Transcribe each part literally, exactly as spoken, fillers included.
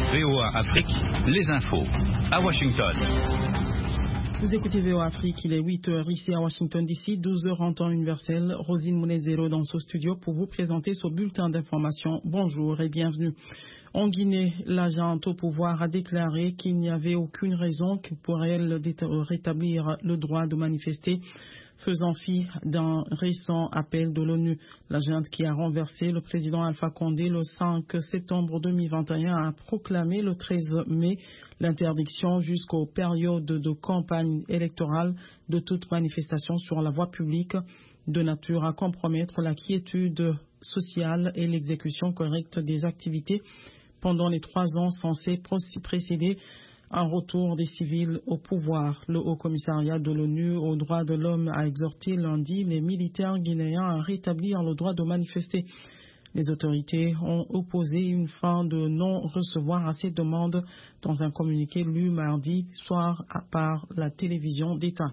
V O A Afrique, les infos à Washington. Vous écoutez V O A Afrique, il est huit heures ici à Washington D C, douze heures en temps universel. Rosine Mounezero dans ce studio pour vous présenter ce bulletin d'information. Bonjour et bienvenue. En Guinée, l'agent au pouvoir a déclaré qu'il n'y avait aucune raison pour elle de rétablir le droit de manifester, faisant fi d'un récent appel de l'ONU. L'agent qui a renversé le président Alpha Condé le cinq septembre deux mille vingt et un a proclamé le treize mai l'interdiction jusqu'aux périodes de campagne électorale de toute manifestation sur la voie publique de nature à compromettre la quiétude sociale et l'exécution correcte des activités pendant les trois ans censés précéder un retour des civils au pouvoir. Le Haut Commissariat de l'ONU aux droits de l'homme a exhorté lundi les militaires guinéens à rétablir le droit de manifester. Les autorités ont opposé une fin de non-recevoir à ces demandes dans un communiqué lu mardi soir par la télévision d'État.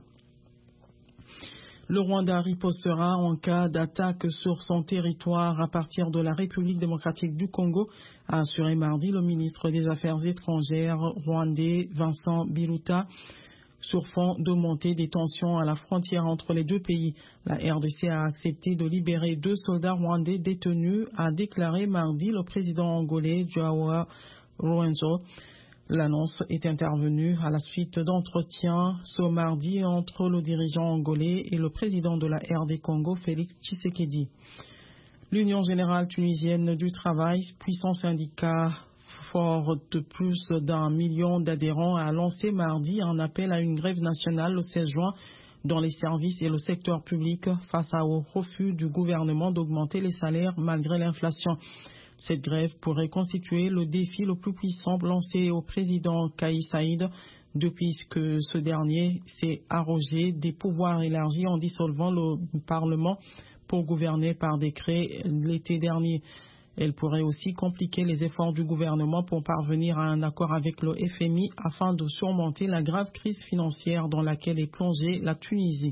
Le Rwanda ripostera en cas d'attaque sur son territoire à partir de la République démocratique du Congo, a assuré mardi le ministre des Affaires étrangères rwandais Vincent Biruta, sur fond de montée des tensions à la frontière entre les deux pays. La R D C a accepté de libérer deux soldats rwandais détenus, a déclaré mardi le président angolais Joao Lourenço. L'annonce est intervenue à la suite d'entretiens ce mardi entre le dirigeant angolais et le président de la R D Congo, Félix Tshisekedi. L'Union générale tunisienne du travail, puissant syndicat fort de plus d'un million d'adhérents, a lancé mardi un appel à une grève nationale le seize juin dans les services et le secteur public face au refus du gouvernement d'augmenter les salaires malgré l'inflation. Cette grève pourrait constituer le défi le plus puissant lancé au président Kais Saïd depuis que ce dernier s'est arrogé des pouvoirs élargis en dissolvant le Parlement pour gouverner par décret l'été dernier. Elle pourrait aussi compliquer les efforts du gouvernement pour parvenir à un accord avec le F M I afin de surmonter la grave crise financière dans laquelle est plongée la Tunisie.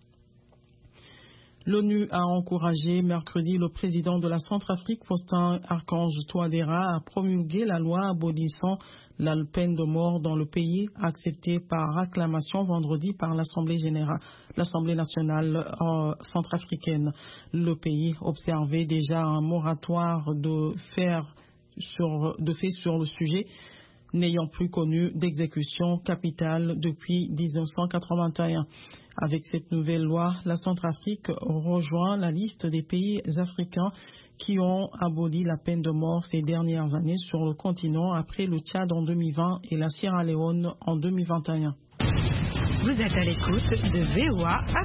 L'ONU a encouragé mercredi le président de la Centrafrique, Faustin Archange Touadéra, à promulguer la loi abolissant la peine de mort dans le pays, acceptée par acclamation vendredi par l'Assemblée générale, l'Assemblée nationale euh, centrafricaine. Le pays observait déjà un moratoire de, faire sur, de fait sur le sujet, n'ayant plus connu d'exécution capitale depuis mille neuf cent quatre-vingt-un. Avec cette nouvelle loi, la Centrafrique rejoint la liste des pays africains qui ont aboli la peine de mort ces dernières années sur le continent, après le Tchad en deux mille vingt et la Sierra Leone en deux mille vingt et un. Vous êtes à l'écoute de V O A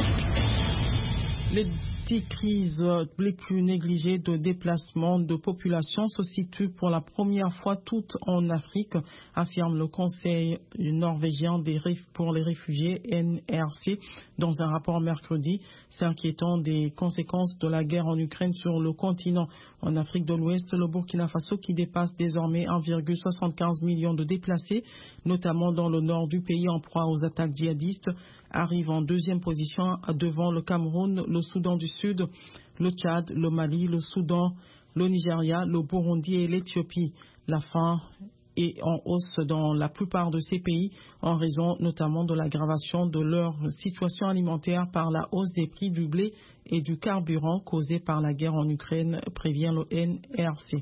Afrique. Les dix crises les plus négligées de déplacement de population se situent pour la première fois toutes en Afrique, affirme le Conseil norvégien des pour les réfugiés N R C dans un rapport mercredi, s'inquiétant des conséquences de la guerre en Ukraine sur le continent. En Afrique de l'Ouest, le Burkina Faso, qui dépasse désormais un virgule soixante-quinze million de déplacés, notamment dans le nord du pays en proie aux attaques djihadistes, arrive en deuxième position devant le Cameroun, le Soudan du Sud, le Tchad, le Mali, le Soudan, le Nigeria, le Burundi et l'Éthiopie. La faim est en hausse dans la plupart de ces pays en raison notamment de l'aggravation de leur situation alimentaire par la hausse des prix du blé et du carburant causée par la guerre en Ukraine, prévient le N R C.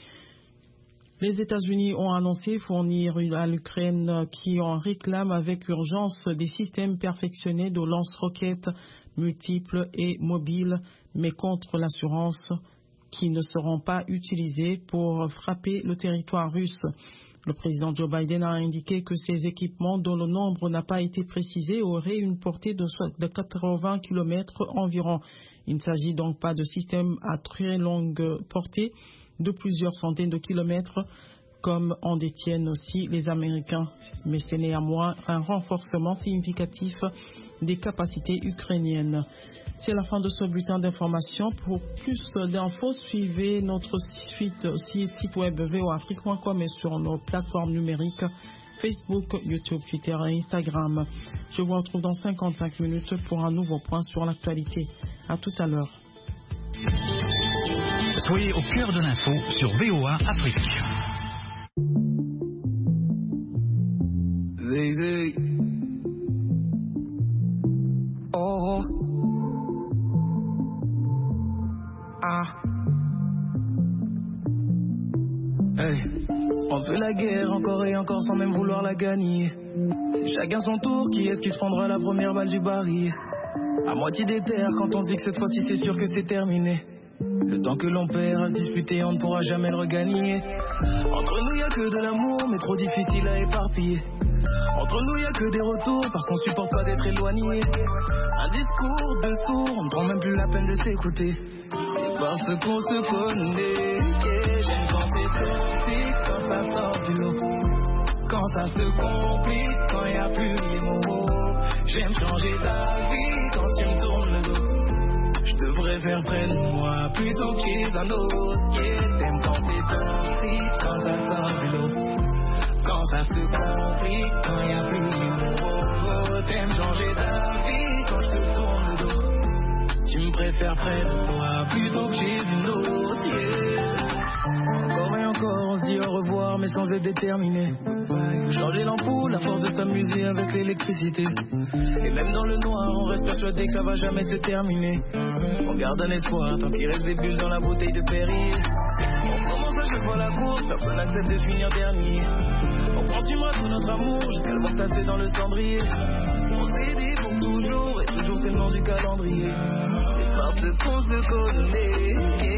Les États-Unis ont annoncé fournir à l'Ukraine qui en réclame avec urgence des systèmes perfectionnés de lance-roquettes multiples et mobiles, mais contre l'assurance qui ne seront pas utilisés pour frapper le territoire russe. Le président Joe Biden a indiqué que ces équipements, dont le nombre n'a pas été précisé, auraient une portée de quatre-vingts kilomètres environ. Il ne s'agit donc pas de systèmes à très longue portée, de plusieurs centaines de kilomètres, comme en détiennent aussi les Américains. Mais c'est néanmoins un renforcement significatif des capacités ukrainiennes. C'est la fin de ce bulletin d'information. Pour plus d'infos, suivez notre site, site web v o afrique point com et sur nos plateformes numériques Facebook, YouTube, Twitter et Instagram. Je vous retrouve dans cinquante-cinq minutes pour un nouveau point sur l'actualité. À tout à l'heure. Soyez au cœur de l'info sur V O A Afrique. ah. Hey. On se fait la guerre encore et encore sans même vouloir la gagner. C'est chacun son tour, qui est-ce qui se prendra la première balle du baril? À moitié des terres, quand on se dit que cette fois-ci c'est sûr que c'est terminé. Le temps que l'on perd à se disputer, on ne pourra jamais le regagner. Entre nous y a que de l'amour, mais trop difficile à éparpiller. Entre nous y a que des retours, parce qu'on supporte pas d'être éloigné. Un discours de sourd, on ne prend même plus la peine de s'écouter. C'est parce qu'on se connaît, yeah. J'aime quand c'est toxique, quand ça sort du lot. Quand ça se complique, quand y a plus les mots. J'aime changer ta vie quand tu me tournes le dos. Je devrais faire près de moi plutôt que chez un autre. Yeah, t'aimes quand c'est toxique, quand ça sort du lot. Quand ça se complique, quand y a plus les mots. T'aimes changer ta vie quand je te tourne le dos. Tu me préfères près de toi plutôt que chez une autre. Yeah. Encore et encore, on se dit au revoir, mais sans être déterminé. Changer l'ampoule à force de s'amuser avec l'électricité. Et même dans le noir, on reste persuadé que ça va jamais se terminer. On garde un espoir tant qu'il reste des bulles dans la bouteille de Perrier. On commence à chaque fois la course, personne n'accepte de finir dernier. On consumera tout notre amour jusqu'à le voir tasser dans le cendrier. On s'est dit pour toujours, et toujours c'est le nom du calendrier. C'est parce qu'on se connaît.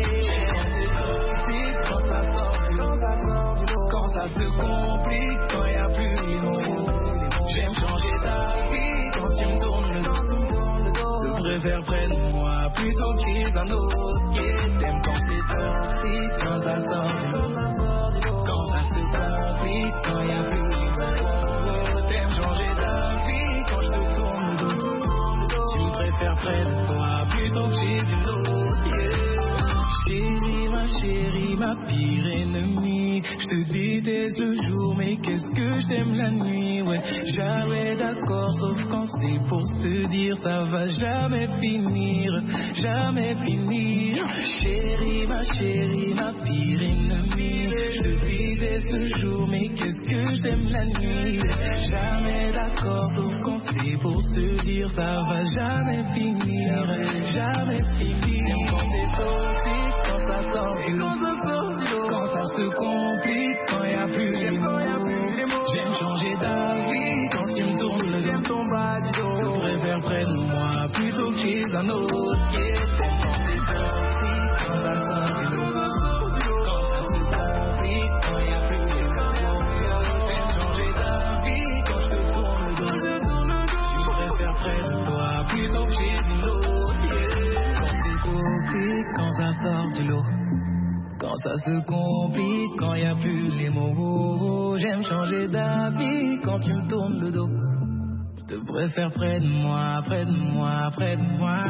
C'est quand ça sort du lot. Quand ça se complique, quand y a plus les mots. J'aime changer ta vie quand tu me tournes le dos. Je préfère près de moi plutôt que chez un autre. Yeah, t'aimes quand c'est toxique, quand ça sort du lot. Quand ça se complique, quand y a plus les mots. T'aimes changer ta vie quand je te tourne le dos. Tu me préfères près de toi plutôt que chez une autre. Yeah. Chérie, ma chérie, ma pire ennemie. Je te déteste le jour, mais qu'est-ce que je t'aime la nuit. Ouais, jamais d'accord, sauf quand c'est pour se dire ça va jamais finir, jamais finir. Chérie, ma chérie, ma pire ennemie. Je te déteste le jour, mais qu'est-ce que je t'aime la nuit. Jamais d'accord, sauf quand c'est pour se dire ça va jamais finir, jamais finir. Quand c'est toxique, quand ça sort du lot, quand ça se complique, quand y a plus les mots. J'aime changer ta vie quand tu me tournes le dos. Je préfère près de moi plutôt que chez un autre. Yeah, t'aimes quand c'est toxique, quand ça sort du lot. Quand ça se complique, quand y a plus les mots. J'aime changer ta vie quand je te tourne le dos. Je préfère près de toi plutôt que chez un autre. Yeah, quand c'est toxique, quand ça sort du lot. Quand ça se complique, quand y a plus les mots. J'aime changer d'avis quand tu me tournes le dos. Je te préfère près de moi, près de moi, près de moi.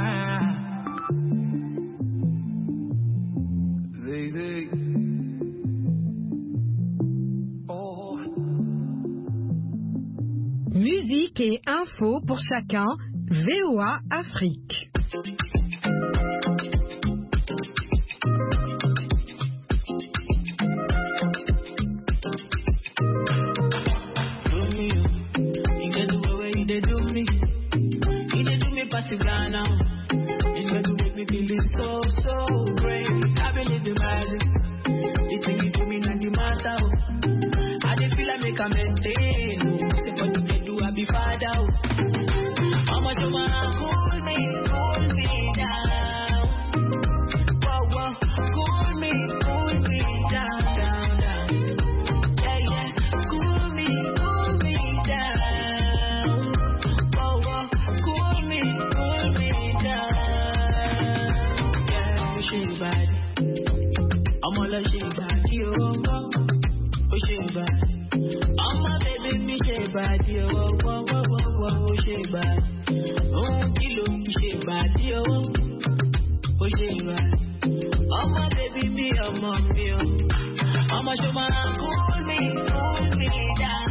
Zé, zé. Oh. Musique et info pour chacun, V O A Afrique. Ghana, it's going to make me feel so, so great. I believe the magic. It's in it to me, not the matter. I just feel I make a mistake. Step on the bed, do I be far out? How much you wanna cool me, cool me down? Whoa, whoa, cool me, cool me down, down, down. Yeah, yeah, cool me, cool me down. Whoa, whoa, cool me, cool me down. Yeah, she bad. I'm all like she bad, yo. Oh, she bad. I'm my baby, me she bad, yo. Whoa, whoa, whoa, whoa, whoa, she bad. Oh, kilo, she bad, yo. Oh, she bad. Oh, my baby, me, oh, mommy, oh. I'm a show man, cool me, cool me down.